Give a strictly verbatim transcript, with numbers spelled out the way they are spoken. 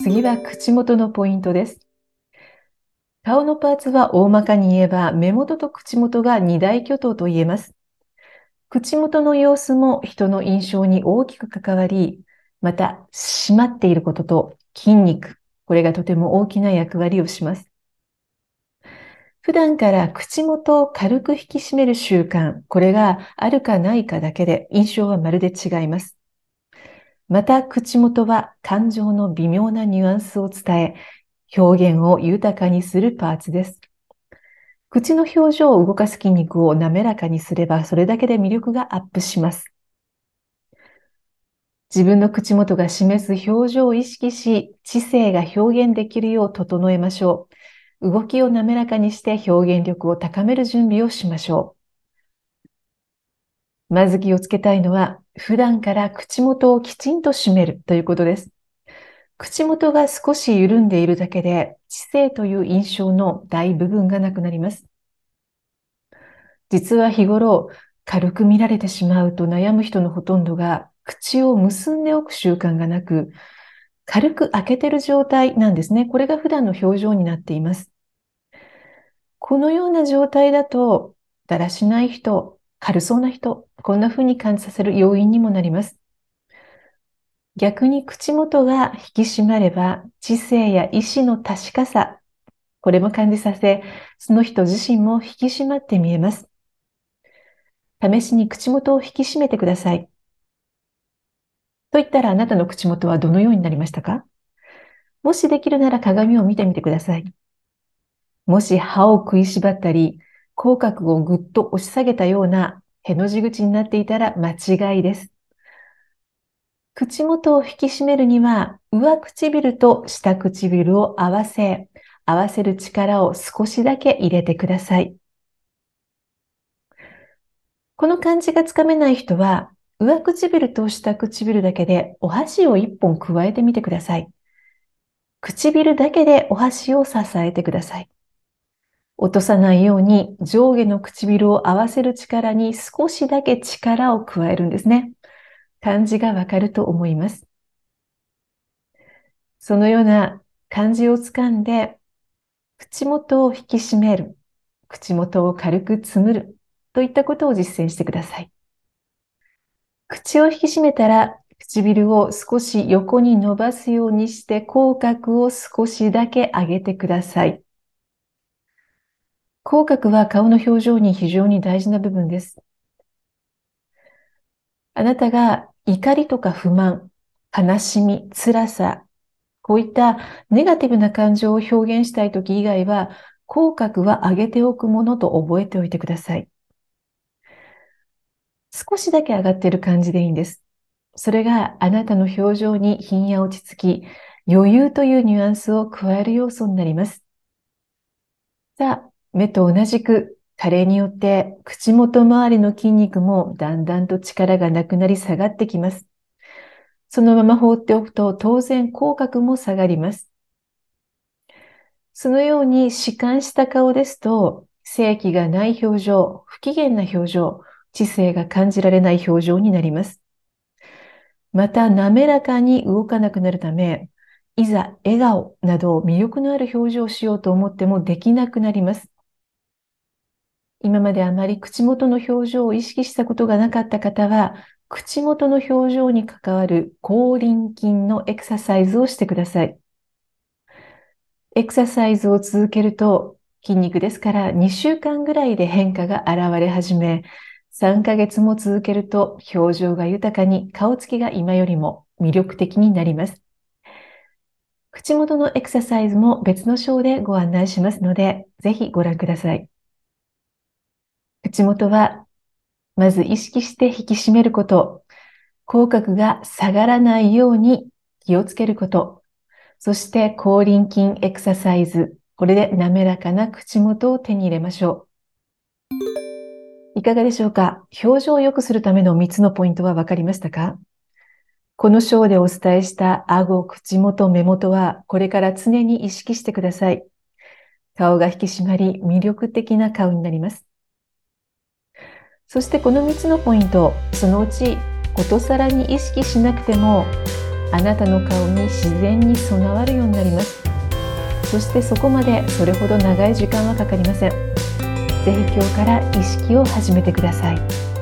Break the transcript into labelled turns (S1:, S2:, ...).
S1: 次は口元のポイントです。顔のパーツは大まかに言えば、目元と口元が二大巨頭と言えます。口元の様子も人の印象に大きく関わり、また、締まっていることと筋肉、これがとても大きな役割をします。普段から口元を軽く引き締める習慣、これがあるかないかだけで印象はまるで違います。また、口元は感情の微妙なニュアンスを伝え、表現を豊かにするパーツです。口の表情を動かす筋肉を滑らかにすれば、それだけで魅力がアップします。自分の口元が示す表情を意識し、知性が表現できるよう整えましょう。動きを滑らかにして表現力を高める準備をしましょう。まず気をつけたいのは、普段から口元をきちんと締めるということです。口元が少し緩んでいるだけで、知性という印象の大部分がなくなります。実は日頃、軽く見られてしまうと悩む人のほとんどが、口を結んでおく習慣がなく、軽く開けている状態なんですね。これが普段の表情になっています。このような状態だと、だらしない人、軽そうな人、こんな風に感じさせる要因にもなります。逆に口元が引き締まれば、知性や意志の確かさ、これも感じさせ、その人自身も引き締まって見えます。試しに口元を引き締めてください。と言ったらあなたの口元はどのようになりましたか？もしできるなら鏡を見てみてください。もし歯を食いしばったり、口角をぐっと押し下げたようなへの字口になっていたら間違いです。口元を引き締めるには、上唇と下唇を合わせ、合わせる力を少しだけ入れてください。この感じがつかめない人は、上唇と下唇だけでお箸を一本加えてみてください。唇だけでお箸を支えてください。落とさないように上下の唇を合わせる力に少しだけ力を加えるんですね。感じがわかると思います。そのような感じをつかんで、口元を引き締める、口元を軽くつむるといったことを実践してください。口を引き締めたら、唇を少し横に伸ばすようにして口角を少しだけ上げてください。口角は顔の表情に非常に大事な部分です。あなたが怒りとか不満、悲しみ、辛さ、こういったネガティブな感情を表現したいとき以外は、口角は上げておくものと覚えておいてください。少しだけ上がっている感じでいいんです。それがあなたの表情に品や落ち着き、余裕というニュアンスを加える要素になります。さあ、目と同じく加齢によって口元周りの筋肉もだんだんと力がなくなり下がってきます。そのまま放っておくと当然口角も下がります。そのように弛緩した顔ですと、生気がない表情、不機嫌な表情、知性が感じられない表情になります。また、滑らかに動かなくなるため、いざ笑顔など魅力のある表情をしようと思ってもできなくなります。今まであまり口元の表情を意識したことがなかった方は、口元の表情に関わる口輪筋のエクササイズをしてください。エクササイズを続けると、筋肉ですからにしゅうかんぐらいで変化が現れ始め、さんかげつも続けると表情が豊かに、顔つきが今よりも魅力的になります。口元のエクササイズも別の章でご案内しますので、ぜひご覧ください。口元は、まず意識して引き締めること、口角が下がらないように気をつけること、そして口輪筋エクササイズ、これで滑らかな口元を手に入れましょう。いかがでしょうか？表情を良くするためのみっつのポイントは分かりましたか？この章でお伝えした顎、口元、目元はこれから常に意識してください。顔が引き締まり、魅力的な顔になります。そしてこのみっつのポイント、そのうちことさらに意識しなくてもあなたの顔に自然に備わるようになります。そしてそこまでそれほど長い時間はかかりません。ぜひ今日から意識を始めてください。